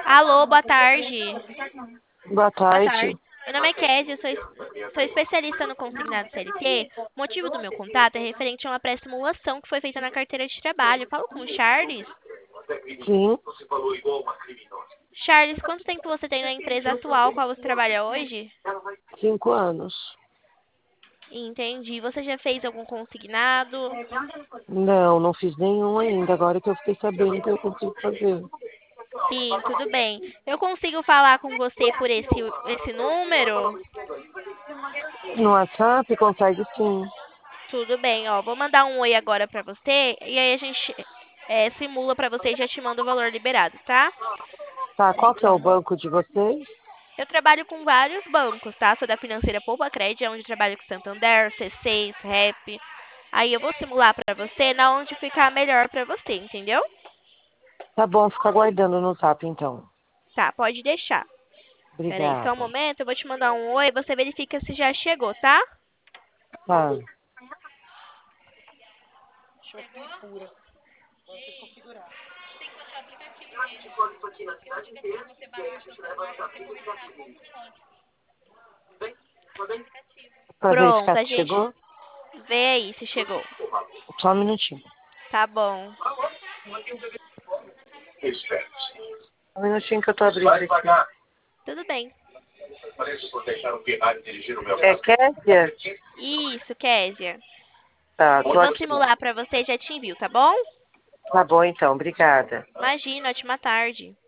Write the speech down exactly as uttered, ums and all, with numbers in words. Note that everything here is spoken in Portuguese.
Alô, boa tarde. Boa Boa tarde. tarde. Meu nome é Kézia, eu sou, es- sou especialista no consignado C L T. O motivo do meu contato é referente a uma pré-simulação que foi feita na carteira de trabalho. Eu falo com o Charles. Sim, Charles, quanto tempo você tem na empresa atual qual você trabalha hoje? cinco anos. Entendi. Você já fez algum consignado? Não, não fiz nenhum ainda. Agora que eu fiquei sabendo que eu consigo fazer. Sim, tudo bem. Eu consigo falar com você por esse, esse número? No WhatsApp consegue sim. Tudo bem, ó. Vou mandar um oi agora pra você e aí a gente é, simula pra você e já te manda o valor liberado, tá? Tá, qual que é o banco de vocês? Eu trabalho com vários bancos, tá? Sou da financeira Poupa Cred, é onde trabalho com Santander, C seis, Rap. Aí eu vou simular pra você na onde ficar melhor pra você, entendeu? Tá bom, fica aguardando no zap então. Tá, pode deixar. Pera aí, só um Obrigada. momento, eu vou te mandar um oi, você verifica se já chegou, tá? Tá. Tem que baixar o aplicativo, gente. Esse aplicativo você baixa no seu celular pra você conversar com o cliente. Aplicativo. Pra Pronto, verificar a se gente chegou? vê aí se chegou. Só um minutinho. Tá bom. Um minutinho que eu tô abrindo aqui. Tudo bem. É Kézia? Isso, Késia. Tá, Eu tô vou aqui. simular pra você e já te envio, tá bom? Tá bom então, obrigada. Imagina, ótima tarde.